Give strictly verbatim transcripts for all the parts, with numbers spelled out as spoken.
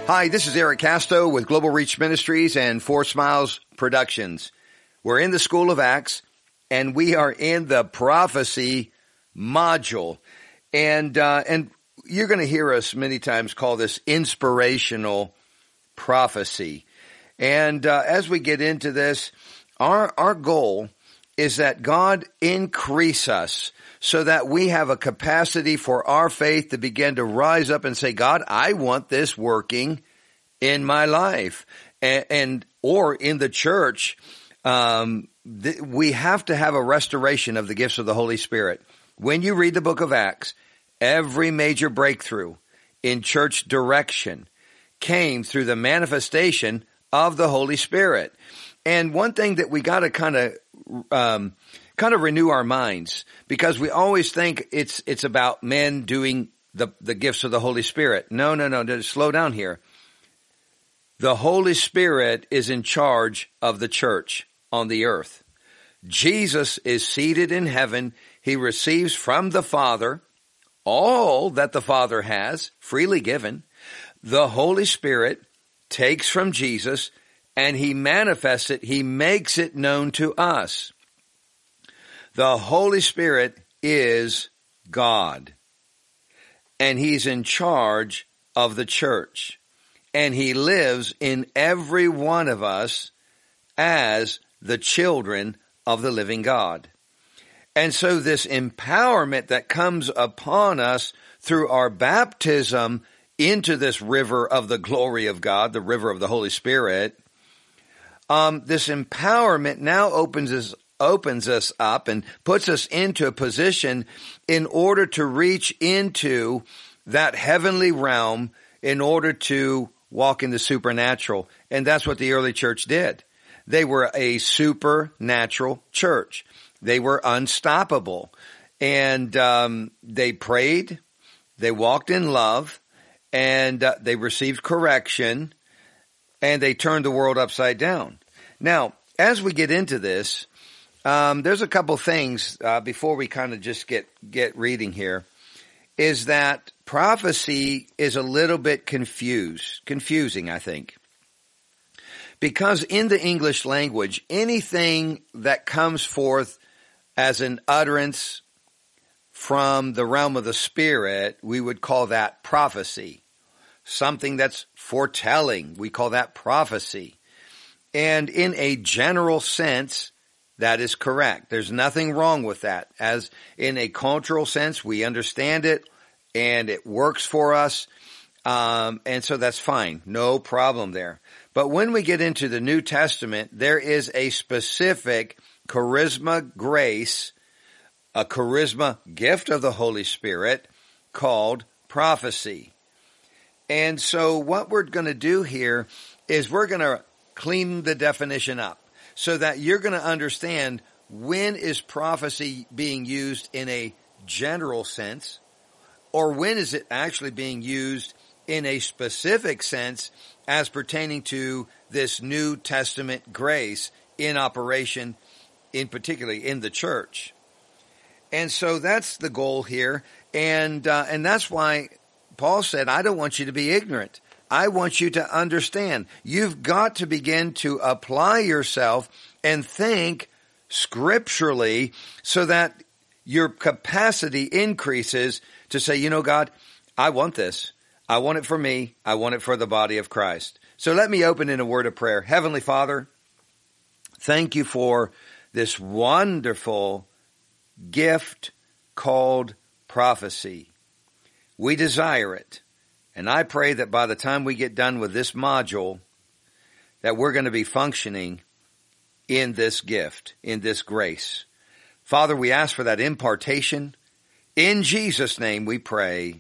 Hi, this is Eric Casto with Global Reach Ministries and Four Smiles Productions. We're in the School of Acts, and we are in the prophecy module. And uh, and you're going to hear us many times call this inspirational prophecy. And uh, as we get into this, our our goal is that God increase us so that we have a capacity for our faith to begin to rise up and say, God, I want this working in my life. And, and or in the church, um, th- we have to have a restoration of the gifts of the Holy Spirit. When you read the book of Acts, every major breakthrough in church direction came through the manifestation of the Holy Spirit. And one thing that we got to kind of um, kind of renew our minds, because we always think it's it's about men doing the the gifts of the Holy Spirit. No, no, no. Just slow down here. The Holy Spirit is in charge of the church on the earth. Jesus is seated in heaven. He receives from the Father all that the Father has, freely given. The Holy Spirit takes from Jesus and he manifests it. He makes it known to us. The Holy Spirit is God, and he's in charge of the church, and he lives in every one of us as the children of the living God. And so this empowerment that comes upon us through our baptism into this river of the glory of God, the river of the Holy Spirit, um, this empowerment now opens us, opens us up and puts us into a position in order to reach into that heavenly realm in order to walk in the supernatural. And that's what the early church did. They were a supernatural church. They were unstoppable. And um, they prayed, they walked in love, and uh, they received correction, and they turned the world upside down. Now, as we get into this, um, there's a couple things uh, before we kind of just get, get reading here, is that prophecy is a little bit confused, confusing, I think. Because in the English language, anything that comes forth as an utterance from the realm of the Spirit, we would call that prophecy. Something that's foretelling, we call that prophecy. And in a general sense, that is correct. There's nothing wrong with that. As in a cultural sense, we understand it and it works for us. Um, and so that's fine. No problem there. But when we get into the New Testament, there is a specific charisma grace, a charisma gift of the Holy Spirit called prophecy. And so what we're going to do here is we're going to clean the definition up so that you're going to understand when is prophecy being used in a general sense, or when is it actually being used in a specific sense as pertaining to this New Testament grace in operation, in particularly in the church. And so that's the goal here. And, uh, and that's why Paul said, I don't want you to be ignorant. I want you to understand. You've got to begin to apply yourself and think scripturally so that your capacity increases to say, you know, God, I want this. I want it for me. I want it for the body of Christ. So let me open in a word of prayer. Heavenly Father, thank you for this wonderful gift called prophecy. We desire it. And I pray that by the time we get done with this module, that we're going to be functioning in this gift, in this grace. Father, we ask for that impartation. In Jesus' name we pray.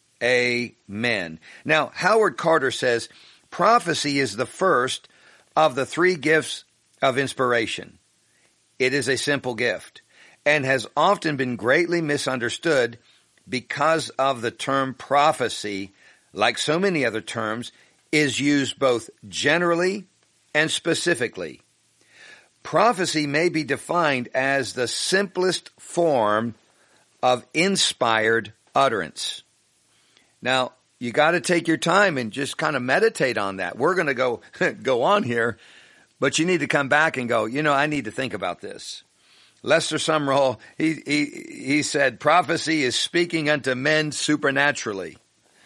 Amen. Now, Howard Carter says, prophecy is the first of the three gifts of inspiration. It is a simple gift and has often been greatly misunderstood because of the term prophecy, like so many other terms, is used both generally and specifically. Prophecy may be defined as the simplest form of inspired utterance. Now, you got to take your time and just kind of meditate on that. We're going to go go on here, but you need to come back and go, you know, I need to think about this. Lester Sumrall, he, he, he said, prophecy is speaking unto men supernaturally.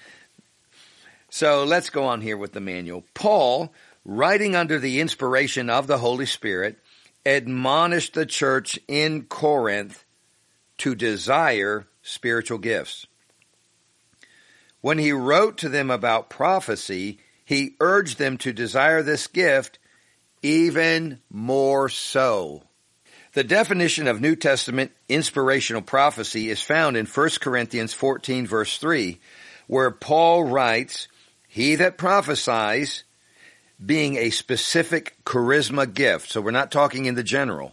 So let's go on here with the manual. Paul, writing under the inspiration of the Holy Spirit, admonished the church in Corinth to desire spiritual gifts. When he wrote to them about prophecy, he urged them to desire this gift even more so. The definition of New Testament inspirational prophecy is found in First Corinthians fourteen, verse three, where Paul writes, he that prophesies, being a specific charisma gift, so we're not talking in the general,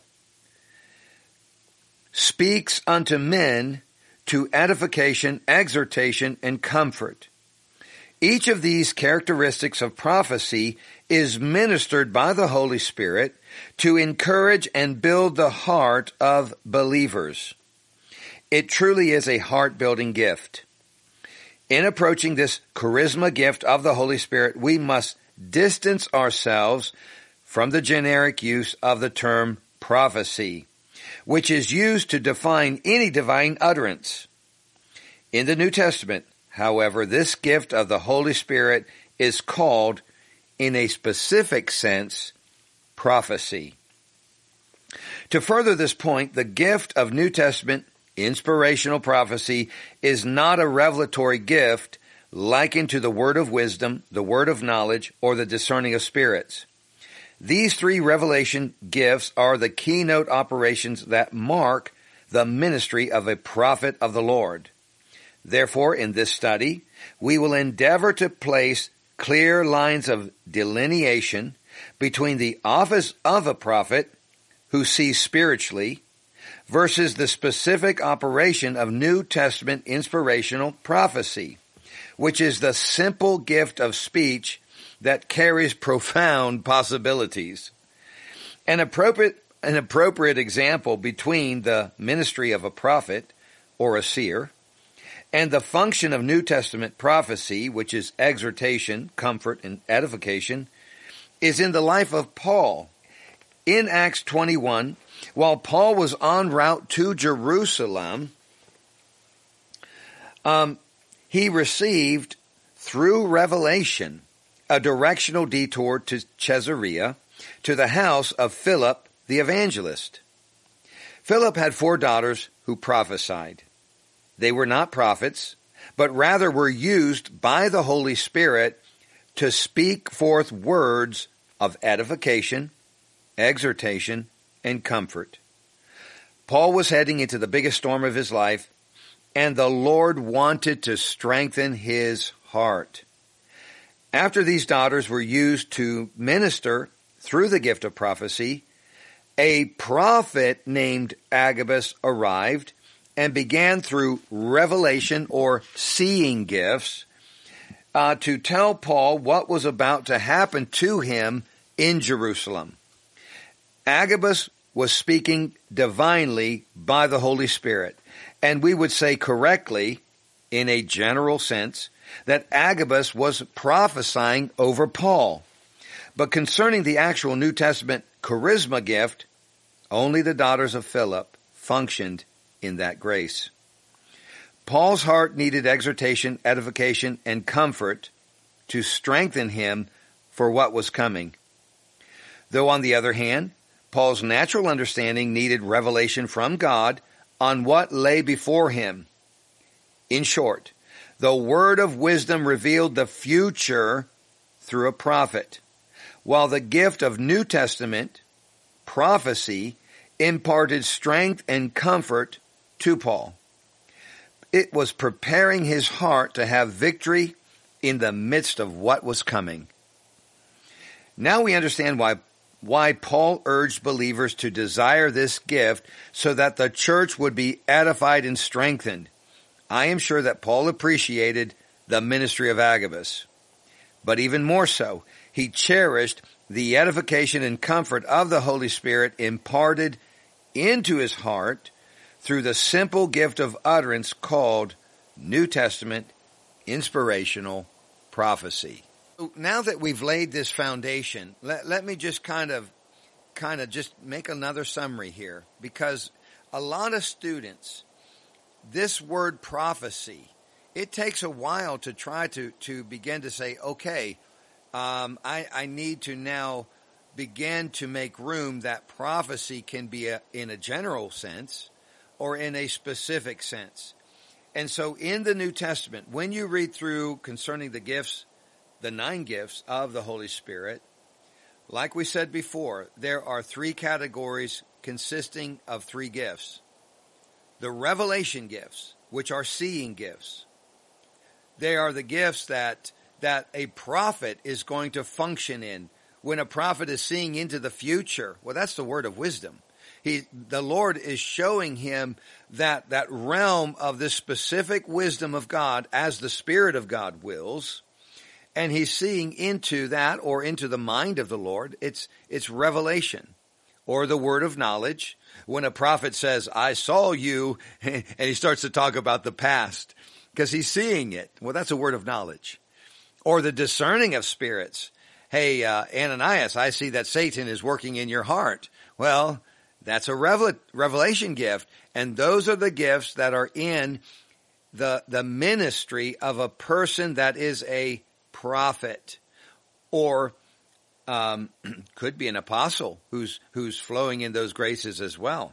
speaks unto men to edification, exhortation, and comfort. Each of these characteristics of prophecy is ministered by the Holy Spirit to encourage and build the heart of believers. It truly is a heart-building gift. In approaching this charisma gift of the Holy Spirit, we must distance ourselves from the generic use of the term prophecy, which is used to define any divine utterance. In the New Testament, however, this gift of the Holy Spirit is called, in a specific sense, prophecy. To further this point, the gift of New Testament inspirational prophecy is not a revelatory gift likened to the word of wisdom, the word of knowledge, or the discerning of spirits. These three revelation gifts are the keynote operations that mark the ministry of a prophet of the Lord. Therefore, in this study, we will endeavor to place clear lines of delineation between the office of a prophet who sees spiritually versus the specific operation of New Testament inspirational prophecy, which is the simple gift of speech that carries profound possibilities. An appropriate, an appropriate example between the ministry of a prophet or a seer and the function of New Testament prophecy, which is exhortation, comfort, and edification, is in the life of Paul. In Acts twenty-one, while Paul was en route to Jerusalem, um, he received, through revelation, a directional detour to Caesarea, to the house of Philip the evangelist. Philip had four daughters who prophesied. They were not prophets, but rather were used by the Holy Spirit to speak forth words of edification, exhortation, and comfort. Paul was heading into the biggest storm of his life, and the Lord wanted to strengthen his heart. After these daughters were used to minister through the gift of prophecy, a prophet named Agabus arrived and began through revelation or seeing gifts uh, to tell Paul what was about to happen to him in Jerusalem. Agabus was speaking divinely by the Holy Spirit, and we would say correctly, in a general sense, that Agabus was prophesying over Paul. But concerning the actual New Testament charisma gift, only the daughters of Philip functioned in that grace. Paul's heart needed exhortation, edification, and comfort to strengthen him for what was coming. Though on the other hand, Paul's natural understanding needed revelation from God on what lay before him. In short, the word of wisdom revealed the future through a prophet, while the gift of New Testament prophecy imparted strength and comfort to Paul. It was preparing his heart to have victory in the midst of what was coming. Now we understand why, why Paul urged believers to desire this gift so that the church would be edified and strengthened. I am sure that Paul appreciated the ministry of Agabus, but even more so, he cherished the edification and comfort of the Holy Spirit imparted into his heart through the simple gift of utterance called New Testament inspirational prophecy. So now that we've laid this foundation, let, let me just kind of kind of just make another summary here, because a lot of students, this word prophecy, it takes a while to try to, to begin to say, okay, um, I, I need to now begin to make room that prophecy can be a, in a general sense or in a specific sense. And so in the New Testament, when you read through concerning the gifts, the nine gifts of the Holy Spirit, like we said before, there are three categories consisting of three gifts. The revelation gifts, which are seeing gifts. They are the gifts that, that a prophet is going to function in. When a prophet is seeing into the future, well, that's the word of wisdom. He, the Lord is showing him that, that realm of this specific wisdom of God as the Spirit of God wills. And he's seeing into that, or into the mind of the Lord. It's, it's revelation, or the word of knowledge. When a prophet says, I saw you, and he starts to talk about the past, because he's seeing it. Well, that's a word of knowledge. Or the discerning of spirits. Hey, uh, Ananias, I see that Satan is working in your heart. Well, that's a revel- revelation gift. And those are the gifts that are in the, the ministry of a person that is a prophet, or um, could be an apostle who's who's flowing in those graces as well.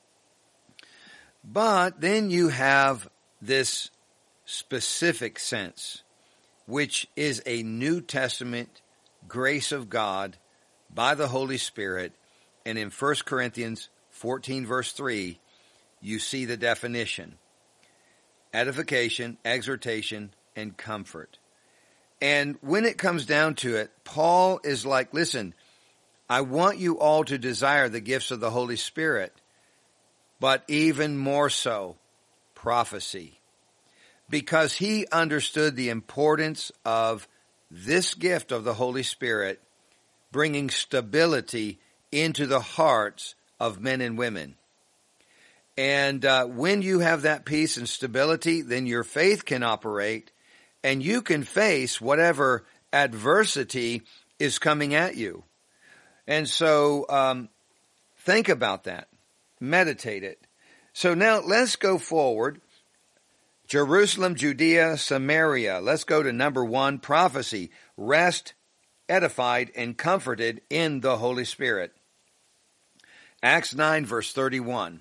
But then you have this specific sense, which is a New Testament grace of God by the Holy Spirit. And in First Corinthians fourteen, verse three, you see the definition: edification, exhortation, and comfort. And when it comes down to it, Paul is like, listen, I want you all to desire the gifts of the Holy Spirit, but even more so, prophecy. Because he understood the importance of this gift of the Holy Spirit bringing stability into the hearts of men and women. And uh, when you have that peace and stability, then your faith can operate, and you can face whatever adversity is coming at you. And so um, think about that. Meditate it. So now let's go forward. Jerusalem, Judea, Samaria. Let's go to number one, prophecy. Rest, edified, and comforted in the Holy Spirit. Acts nine, verse thirty-one.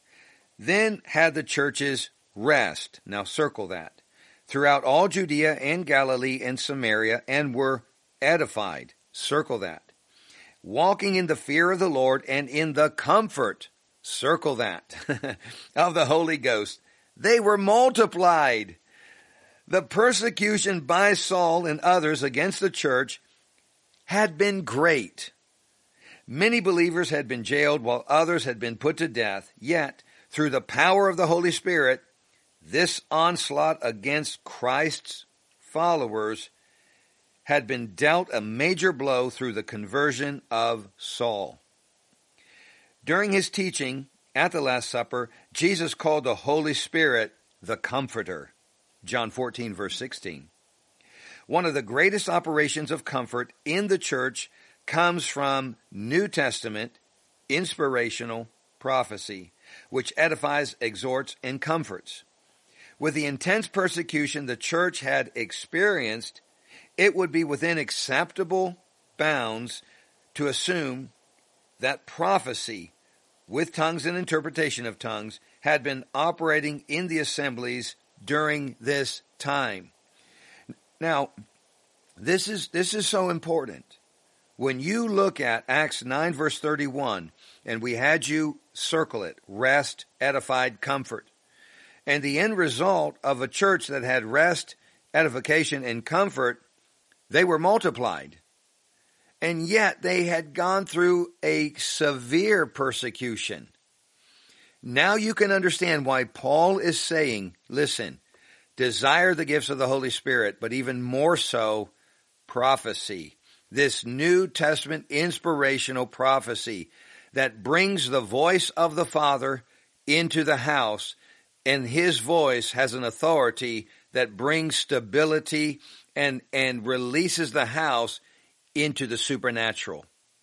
Then had the churches rest. Now circle that. Throughout all Judea and Galilee and Samaria, and were edified. Circle that. Walking in the fear of the Lord and in the comfort. Circle that. of the Holy Ghost. They were multiplied. The persecution by Saul and others against the church had been great. Many believers had been jailed while others had been put to death. Yet, through the power of the Holy Spirit, this onslaught against Christ's followers had been dealt a major blow through the conversion of Saul. During his teaching at the Last Supper, Jesus called the Holy Spirit the Comforter. John fourteen, verse sixteen. One of the greatest operations of comfort in the church comes from New Testament inspirational prophecy, which edifies, exhorts, and comforts. With the intense persecution the church had experienced, it would be within acceptable bounds to assume that prophecy, with tongues and interpretation of tongues, had been operating in the assemblies during this time. Now, this is this is so important. When you look at Acts nine, verse thirty-one, and we had you circle it, rest, edified, comfort. And the end result of a church that had rest, edification, and comfort, they were multiplied. And yet they had gone through a severe persecution. Now you can understand why Paul is saying, listen, desire the gifts of the Holy Spirit, but even more so, prophecy. This New Testament inspirational prophecy that brings the voice of the Father into the house, and his voice has an authority that brings stability and, and releases the house into the supernatural.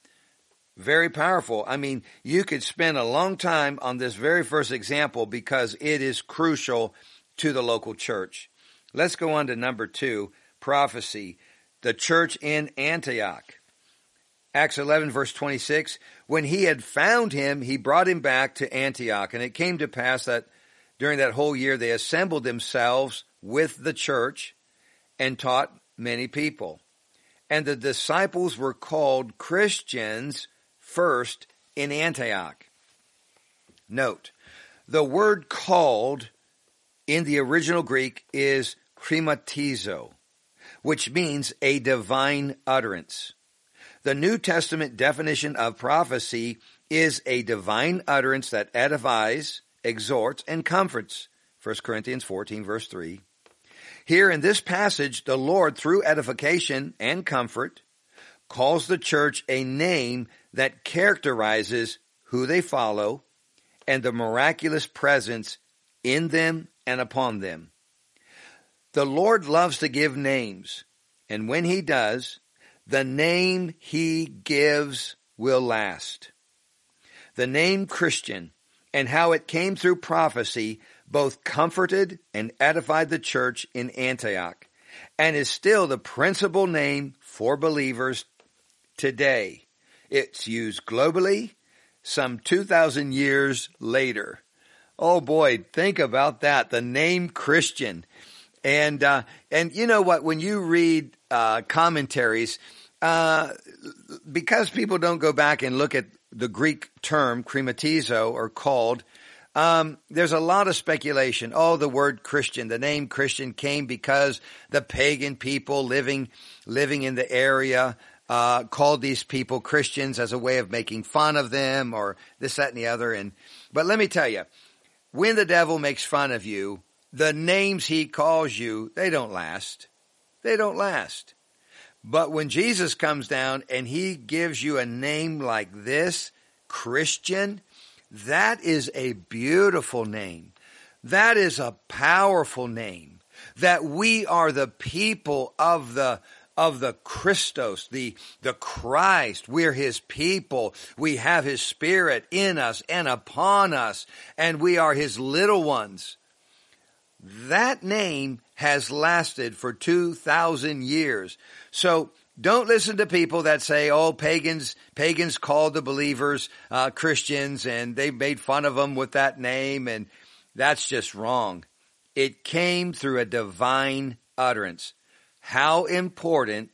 Very powerful. I mean, you could spend a long time on this very first example because it is crucial to the local church. Let's go on to number two, prophecy, the church in Antioch. Acts eleven, verse twenty-six, when he had found him, he brought him back to Antioch. And it came to pass that during that whole year, they assembled themselves with the church and taught many people. And the disciples were called Christians first in Antioch. Note, the word called in the original Greek is krematizo, which means a divine utterance. The New Testament definition of prophecy is a divine utterance that edifies, exhorts, and comforts. First Corinthians fourteen, verse three. Here in this passage, the Lord, through edification and comfort, calls the church a name that characterizes who they follow and the miraculous presence in them and upon them. The Lord loves to give names, and when he does, the name he gives will last. The name Christian and how it came through prophecy both comforted and edified the church in Antioch and is still the principal name for believers today. It's used globally some two thousand years later. Oh boy, think about that. The name Christian. And, uh, and you know what? When you read, uh, commentaries, uh, because people don't go back and look at the Greek term krematizo or called, um, there's a lot of speculation. Oh, the word Christian, the name Christian came because the pagan people living, living in the area, uh, called these people Christians as a way of making fun of them or this, that, and the other. And, but let me tell you, when the devil makes fun of you, the names he calls you, they don't last. They don't last. But when Jesus comes down and he gives you a name like this, Christian, that is a beautiful name. That is a powerful name. That we are the people of the of the Christos, the, the Christ. We're his people. We have his spirit in us and upon us, and we are his little ones. That name has lasted for two thousand years. So don't listen to people that say, oh, pagans, pagans called the believers, uh, Christians, and they made fun of them with that name. And that's just wrong. It came through a divine utterance. How important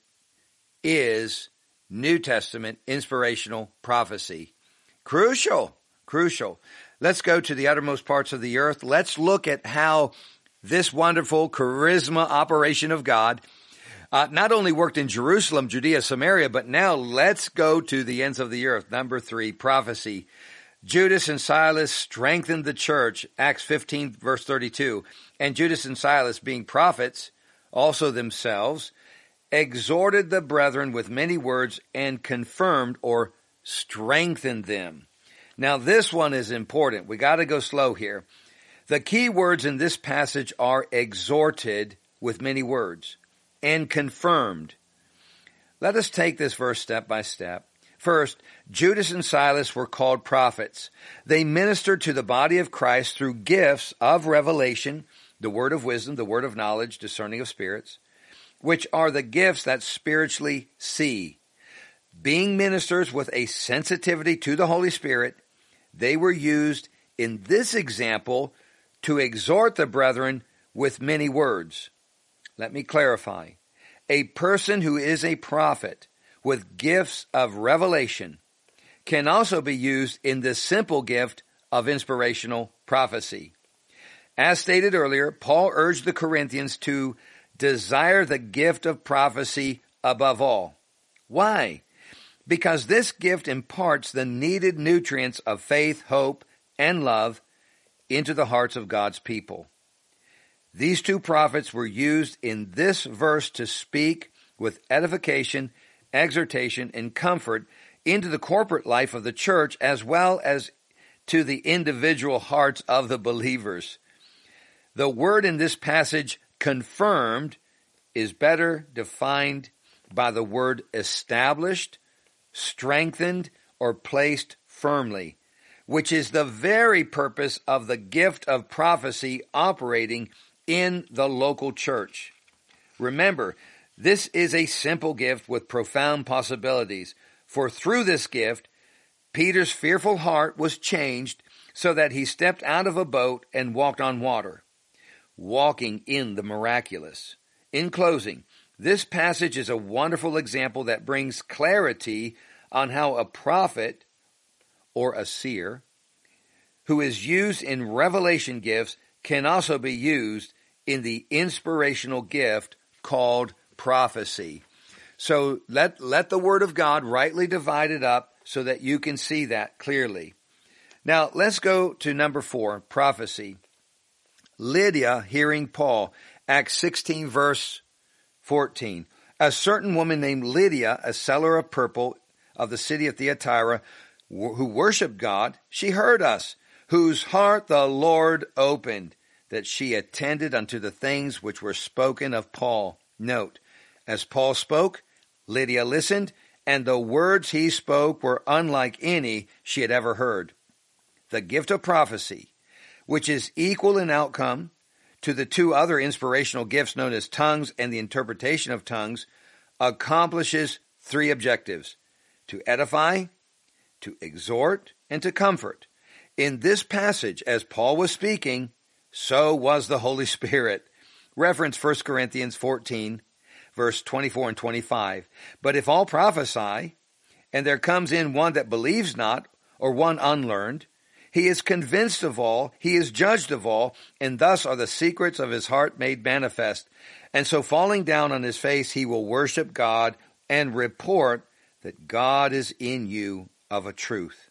is New Testament inspirational prophecy? Crucial, crucial. Let's go to the uttermost parts of the earth. Let's look at how this wonderful charisma operation of God uh, not only worked in Jerusalem, Judea, Samaria, but now let's go to the ends of the earth. Number three, prophecy. Judas and Silas strengthened the church, Acts fifteen, verse thirty-two. And Judas and Silas, being prophets, also themselves, exhorted the brethren with many words and confirmed or strengthened them. Now this one is important. We got to go slow here. The key words in this passage are exhorted with many words and confirmed. Let us take this verse step by step. First, Judas and Silas were called prophets. They ministered to the body of Christ through gifts of revelation, the word of wisdom, the word of knowledge, discerning of spirits, which are the gifts that spiritually see. Being ministers with a sensitivity to the Holy Spirit, they were used in this example to exhort the brethren with many words. Let me clarify. A person who is a prophet with gifts of revelation can also be used in the simple gift of inspirational prophecy. As stated earlier, Paul urged the Corinthians to desire the gift of prophecy above all. Why? Because this gift imparts the needed nutrients of faith, hope, and love into the hearts of God's people. These two prophets were used in this verse to speak with edification, exhortation, and comfort into the corporate life of the church as well as to the individual hearts of the believers. The word in this passage, Confirmed is better defined by the word established, strengthened, or placed firmly, which is the very purpose of the gift of prophecy operating in the local church. Remember, this is a simple gift with profound possibilities, for through this gift, Peter's fearful heart was changed so that he stepped out of a boat and walked on water, walking in the miraculous. In closing, this passage is a wonderful example that brings clarity on how a prophet or a seer who is used in revelation gifts can also be used in the inspirational gift called prophecy. So let, let the word of God rightly divide it up so that you can see that clearly. Now let's go to number four, prophecy. Lydia hearing Paul, Acts sixteen verse fourteen. A certain woman named Lydia, a seller of purple of the city of Thyatira, who worshiped God, she heard us, whose heart the Lord opened, that she attended unto the things which were spoken of Paul. Note, as Paul spoke, Lydia listened, and the words he spoke were unlike any she had ever heard. The gift of prophecy, which is equal in outcome to the two other inspirational gifts known as tongues and the interpretation of tongues, accomplishes three objectives: to edify, to exhort, and to comfort. In this passage, as Paul was speaking, so was the Holy Spirit. Reference First Corinthians fourteen, verse twenty-four and twenty-five. But if all prophesy, and there comes in one that believes not, or one unlearned, he is convinced of all, he is judged of all, and thus are the secrets of his heart made manifest. And so falling down on his face, he will worship God and report that God is in you of a truth.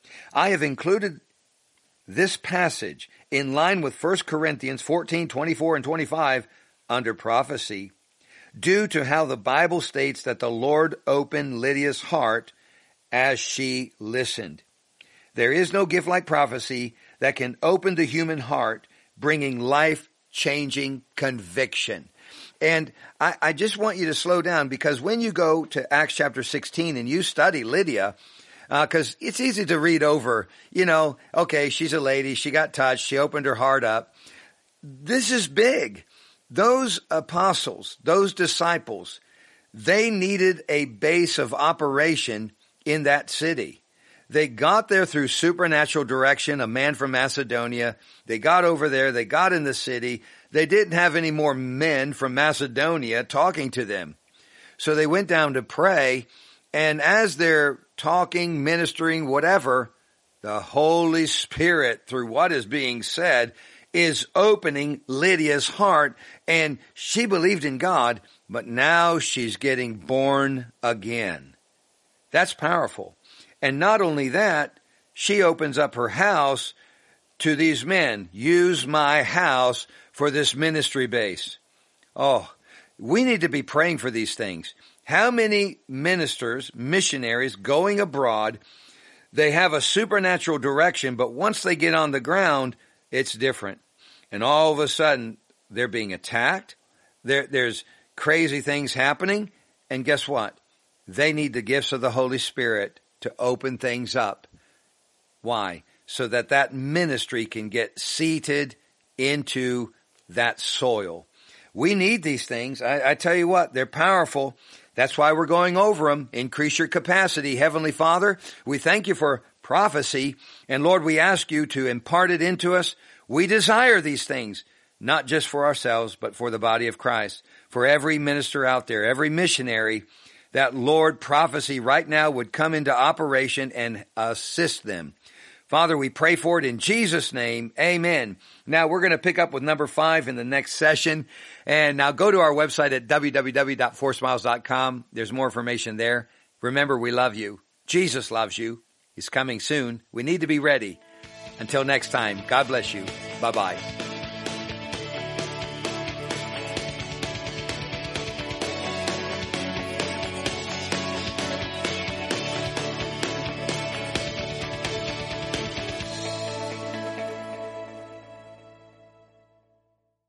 I have included this passage in line with First Corinthians fourteen, twenty-four, and twenty-five under prophecy, due to how the Bible states that the Lord opened Lydia's heart as she listened. There is no gift like prophecy that can open the human heart, bringing life-changing conviction. And I, I just want you to slow down, because when you go to Acts chapter sixteen and you study Lydia, because uh, it's easy to read over, you know, okay, she's a lady, she got touched, she opened her heart up. This is big. Those apostles, those disciples, they needed a base of operation in that city. They got there through supernatural direction, a man from Macedonia. They got over there, they got in the city. They didn't have any more men from Macedonia talking to them. So they went down to pray, and as they're talking, ministering, whatever, the Holy Spirit, through what is being said, is opening Lydia's heart, and she believed in God, but now she's getting born again. That's powerful. And not only that, she opens up her house to these men. Use my house for this ministry base. Oh, we need to be praying for these things. How many ministers, missionaries going abroad, they have a supernatural direction, but once they get on the ground, it's different. And all of a sudden, they're being attacked. There, there's crazy things happening. And guess what? They need the gifts of the Holy Spirit to open things up. Why? So that that ministry can get seated into that soil. We need these things. I, I tell you what, they're powerful. That's why we're going over them. Increase your capacity. Heavenly Father, we thank you for prophecy. And Lord, we ask you to impart it into us. We desire these things, not just for ourselves, but for the body of Christ. For every minister out there, every missionary, that Lord, prophecy right now would come into operation and assist them. Father, we pray for it in Jesus' name. Amen. Now we're going to pick up with number five in the next session. And now go to our website at w w w dot four smiles dot com. There's more information there. Remember, we love you. Jesus loves you. He's coming soon. We need to be ready. Until next time, God bless you. Bye-bye.